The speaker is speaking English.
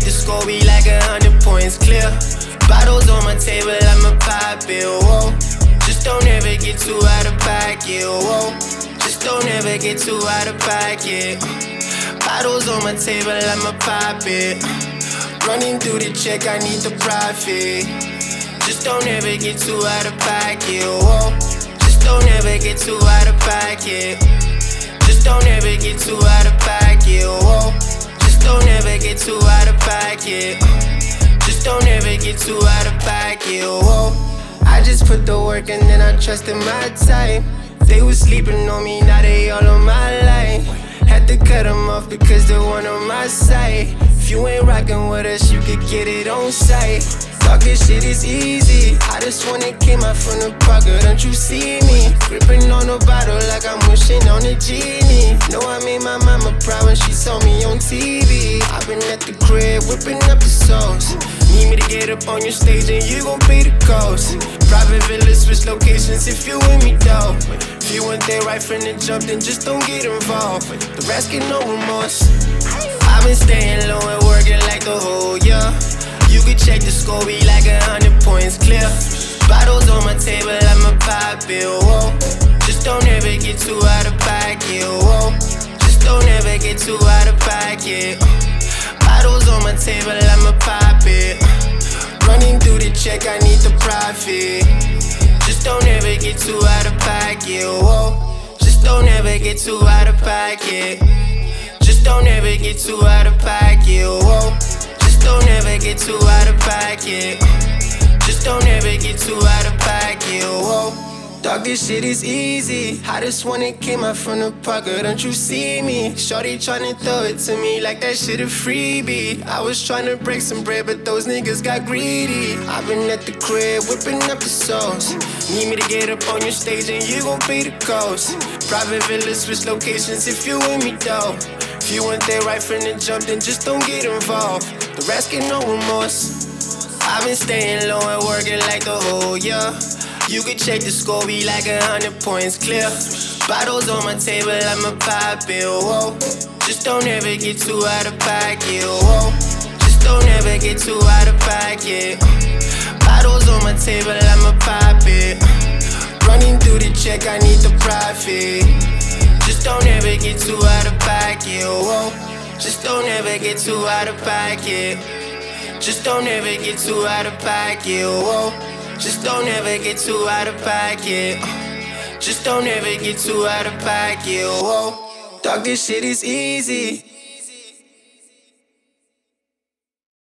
the score, we like 100 points clear. Bottles on my table, I'ma pop it, whoa. Just don't ever get too out of pocket, whoa. Just don't ever get too out of pocket. Bottles on my table, I'ma pop it. Running through the check, I need the profit. Just don't ever get too out of pocket, whoa. Just don't ever get too out of pocket. Just don't ever get too out of pocket, whoa. Just don't ever get too out of pocket. Just don't ever get too out of pocket, whoa. I just put the work and then I trusted my time. They was sleeping on me, now they all on my line. Had to cut them off because they weren't on my side. If you ain't rockin' with us, you could get it on sight. Talk this shit is easy. I just wanna came out from the pocket, don't you see me? Gripping on the bottle like I'm wishing on a genie. Know I made my mama proud when she saw me on TV. I've been at the crib whipping up the sauce. Need me to get up on your stage and you gon' pay the cost. Private villa, switch locations if you with me though. If you weren't there right from the jump, then just don't get involved. The rest get no remorse. I've been staying low and working like the whole year. You could check the score, we like 100 points clear. Bottles on my table, I'ma pop it, whoa. Just don't ever get too out of pocket, whoa. Just don't ever get too out of pocket. Bottles on my table, I'ma pop it. Running through the check, I need the profit. Just don't ever get too out of pocket, whoa. Just don't ever get too out of pocket. Just don't ever get too out of pocket, whoa. Just don't ever get too out of pocket. Just don't ever get too out of pocket, whoa. Dog, this shit is easy. I just wanna came out from the pocket, don't you see me? Shorty tryna throw it to me like that shit a freebie. I was tryna break some bread, but those niggas got greedy. I've been at the crib whipping up the sauce. Need me to get up on your stage and you gon' pay the cost. Private villa, switch locations if you with me though. If you weren't there right from the jump, then just don't get involved. The rest get no remorse. I've been staying low and working like the whole year. You could check the score, we like 100 points clear. Bottles on my table, I'ma pop it, whoa. Just don't ever get too out of pocket, whoa. Just don't ever get too out of pocket. Bottles on my table, I'ma pop it. Running through the check, I need the profit. Just don't ever get too out of pocket, whoa. Just don't ever get too out of pocket. Just don't ever get too out of pocket, whoa. Just don't ever get too out of pocket. Just don't ever get too out of pocket, whoa. Dog, this shit is easy.